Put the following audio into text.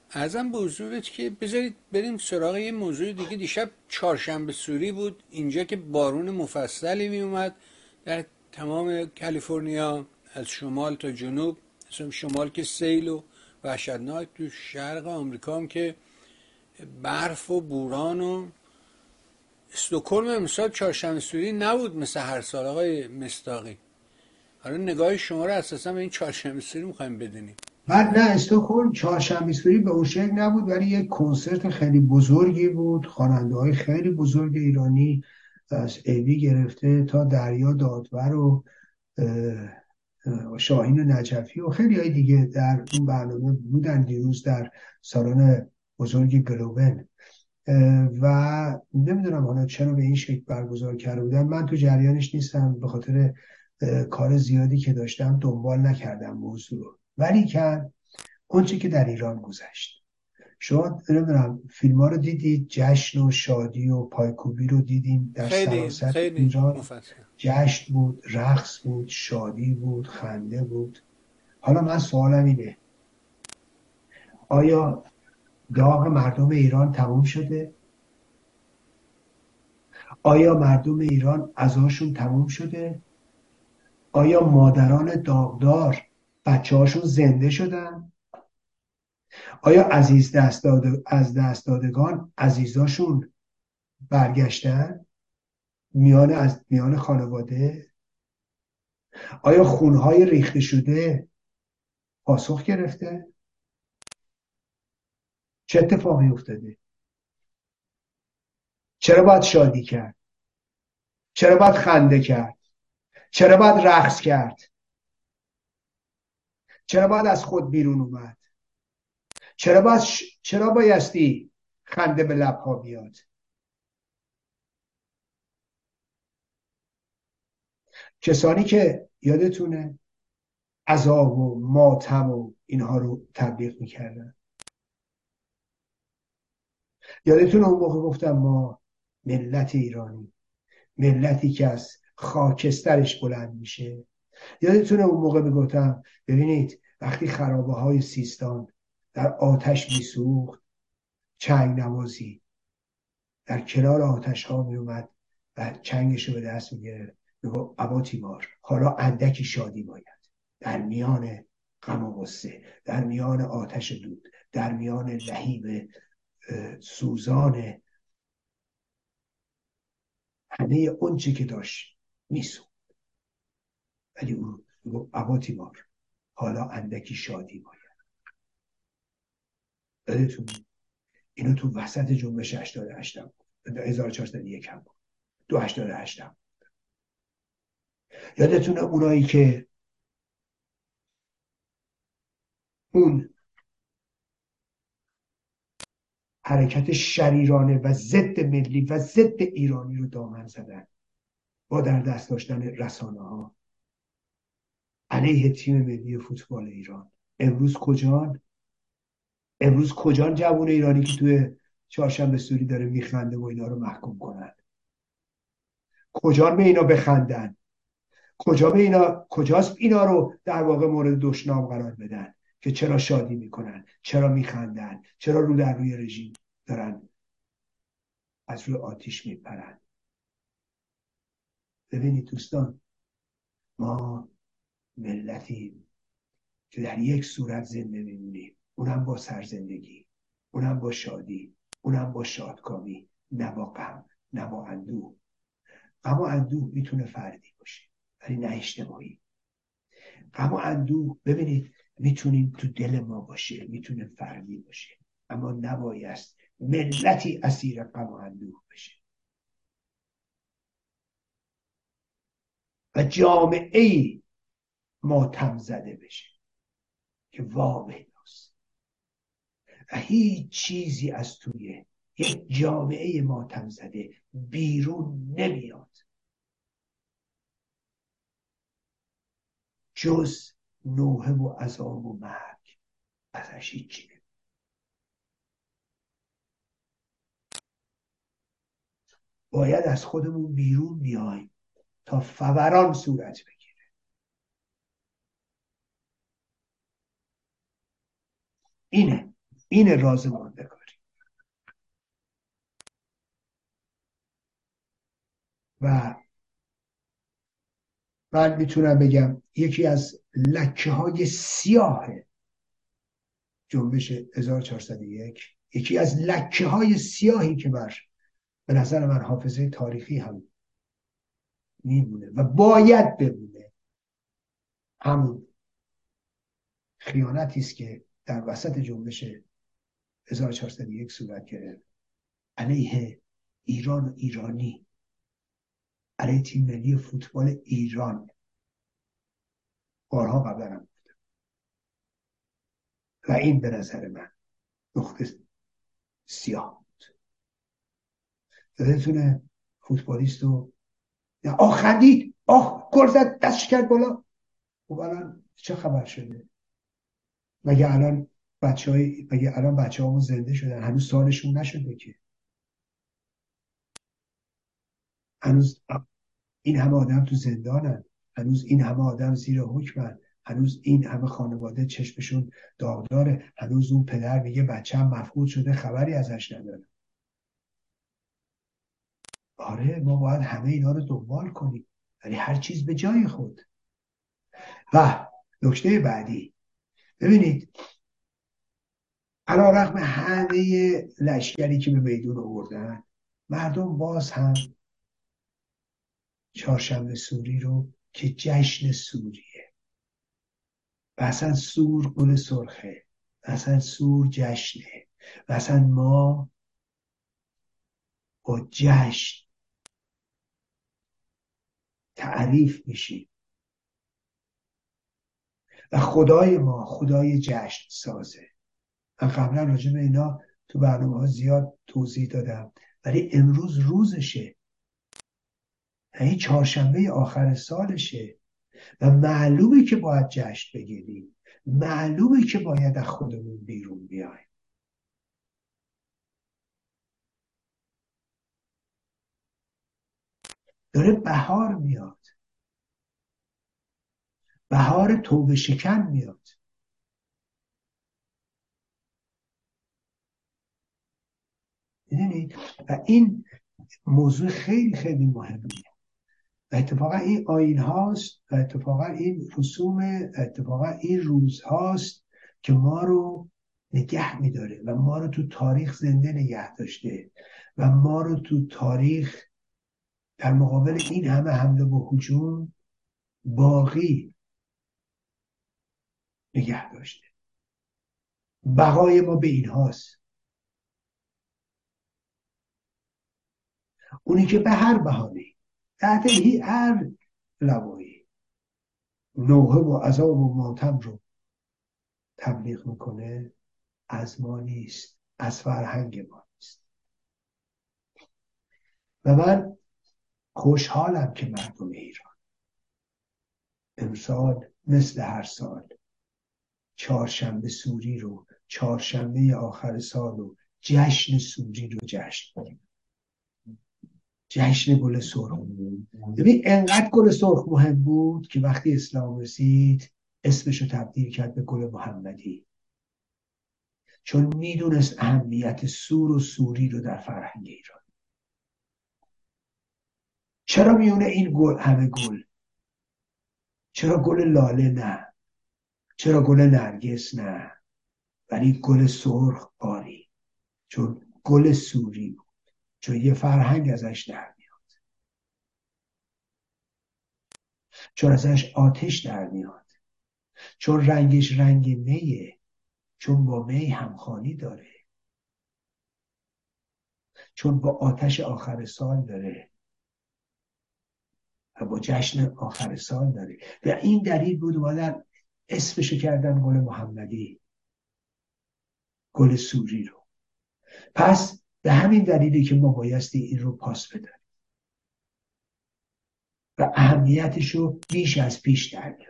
ازم به حضورت که بذارید بریم سراغ یه موضوع دیگه. دیشب چهارشنبه سوری بود اینجا که بارون مفصلی می اومد در تمام کالیفرنیا، از شمال تا جنوب. مثلا شمال که سیل و وحشتناک، تو شرق آمریکا هم که برف و بوران. و استکهلم امسال چهارشنبه سوری نبود مثل هر سال آقای مصداقی. حالا نگاه شما رو اساسا به این چهارشنبه سوری میخوایم بدونیم. بعد نه، استکهلم چهارشنبه سوری به اون شکل نبود، ولی یک کنسرت خیلی بزرگی بود. خواننده های خیلی بزرگ ایرانی از ایوی گرفته تا دریا دادور و شاهین نجفی و خیلی های دیگه در اون برنامه بودن دیروز در سالن بزرگ گلوبن. و نمیدونم حالا چرا به این شکل برگزار کرده بودن. من تو جریانش نیستم، به خاطر کار زیادی که داشتم دنبال نکردم موضوع رو. ولی که اونچه که در ایران گذشت، شما نمیدونم فیلم ها رو دیدید، جشن و شادی و پایکوبی رو دیدیم در خیلی سراسر خیلی ایران. مفصل. جشن بود، رقص بود، شادی بود، خنده بود. حالا من سوالم اینه: آیا داغ مردم ایران تموم شده؟ آیا مردم ایران عزاشون تموم شده؟ آیا مادران داغدار بچه هاشون زنده شدن؟ آیا از دست دادگان عزیزاشون برگشتن از میان خانواده؟ آیا خونهای ریخته شده پاسخ گرفته؟ چه اتفاقی افتاده؟ چرا باید شادی کرد؟ چرا باید خنده کرد؟ چرا باید رقص کرد؟ چرا باید از خود بیرون اومد؟ چرا بایستی خنده به لبها بیاد؟ کسانی که یادتونه عذاب و ماتم و اینها رو تبلیغ میکردن، یادتونه اون موقع گفتم ما ملت ایرانی، ملتی که از خاکسترش بلند میشه. یادتونه اون موقع میگفتم ببینید وقتی خرابه های سیستان در آتش میسوخت، چنگ نوازی در کنار آتش ها میومد و چنگش رو به دست میگرفت، میگفت ابا تیمار حالا اندکی شادی باید در میان غم و غصه، در میان آتش دود، در میان لهیب سوزان همه اون چی که داشت میسوخت. ولی او میگفت ابا تیمار حالا اندکی شادی باید. یادتون اینو تو وسط جنبش 88 هم بود، 1401 هم بود، 288 هم. یادتونه اونایی که اون حرکت شریرانه و ضد ملی و ضد ایرانی رو دامن زدن با در دست داشتن رسانه ها علیه تیم ملی فوتبال ایران. امروز کجان؟ امروز کجان جوان ایرانی که توی چهارشنبه سوری داره میخنده و اینا رو محکوم کنن؟ کجان به اینا بخندن؟ کجاست اینا رو در واقع مورد دشنام قرار بدن که چرا شادی میکنن، چرا میخندن، چرا رو در روی رژیم دارن از روی آتیش میپرن؟ ببینید دوستان، ما ملتی که در یک صورت زنده میمونیم، اونم با سرزندگی، اونم با شادی، اونم با شادکامی، نه با غم، نه با اندوه. غم و اندوه میتونه فردی باشه ولی نه اجتماعی. غم و اندوه ببینید میتونیم تو دل ما باشه، میتونه فردی باشه، اما نباید ملتی اسیر غم و اندوه بشه و جامعه ای ماتم زده بشه که واقعیست و هیچ چیزی از توی یک جامعه ماتم زده بیرون نمیاد جز نوحه و عذاب و مرگ. ازش هیچی نمیاد. باید از خودمون بیرون بیایم تا فوران صورت بگیره. اینه این راز ماندگاری. و من میتونم بگم یکی از لکه های سیاه جنبش 1401، یکی از لکه های سیاهی که به نظر من حافظه تاریخی هم میمونه و باید بمونه، همون خیانتی است که در وسط جنبش 1401 صورت گرفت علیه ایران و ایرانی، علیه تیم ملی فوتبال ایران. بارها قبلا هم بود و این به نظر من نقطه سیاه بود. یادتونه فوتبالیست رو خندید، گل زد، دستش کرد بالا. خب الان چه خبر شده؟ مگه الان بچه همون زنده شدن؟ هنوز سالشون نشده که. هنوز این همه آدم تو زندانن، هنوز این همه آدم زیر حکمن، هنوز این همه خانواده چشمشون داغداره، هنوز اون پدر میگه بچه‌م مفقود شده خبری ازش نداره. آره ما باید همه اینا رو دنبال کنیم، ولی هر چیز به جای خود. و نکته بعدی، ببینید علیرغم همه لشکری که به میدون آوردن، مردم باز هم چهارشنبه سوری رو که جشن سوریه و اصلا سور گل سرخه و اصلا سور جشنه و اصلا ما با جشن تعریف میشیم و خدای ما خدای جشن سازه. من قبلا راجع به اینا تو برنامه ها زیاد توضیح دادم، ولی امروز روزشه، یعنی چهارشنبه آخر سالشه و معلومه که باید جشن بگیریم، معلومه که باید از خودمون بیرون بیایم. داره بهار میاد، بهار توبه شکن میاد. میدونید و این موضوع خیلی خیلی مهمه و اتفاقا این آیین هاست و اتفاقا این رسوم، اتفاقا این روز هاست که ما رو نگه میداره و ما رو تو تاریخ زنده نگه داشته و ما رو تو تاریخ در مقابل این همه حمله و هجوم باقی نگه داشته. بقای ما به این هاست. اونی که به هر بهانه تحت هر لوایی نوحه و عذاب و ماتم رو تبلیغ میکنه، از ما نیست، از فرهنگ ما نیست. و من خوشحالم که مردم ایران امسال مثل هر سال چهارشنبه سوری رو، چهارشنبه آخر سال رو، جشن سوری رو جشن کنیم، جشن گل سرخ. ببین انقدر گل سرخ مهم بود که وقتی اسلام رسید اسمشو تبدیل کرد به گل محمدی، چون میدونست اهمیت سور و سوری رو در فرهنگ ایران. چرا میونه این گل همه گل؟ چرا گل لاله نه؟ چرا گل نرگس نه؟ ولی گل سرخ آری، چون گل سوری بود، چون یه فرهنگ ازش در میاد، چون ازش آتش در میاد، چون رنگش رنگ میه، چون با می همخوانی داره، چون با آتش آخر سال داره و با جشن آخر سال داره. و این دلیل بود اومدن اسمشو کردن گل محمدی، گل سوری رو. پس به همین دلیلی که ما بایستی این رو پاس بدن و اهمیتش رو بیش از پیش در میاریم.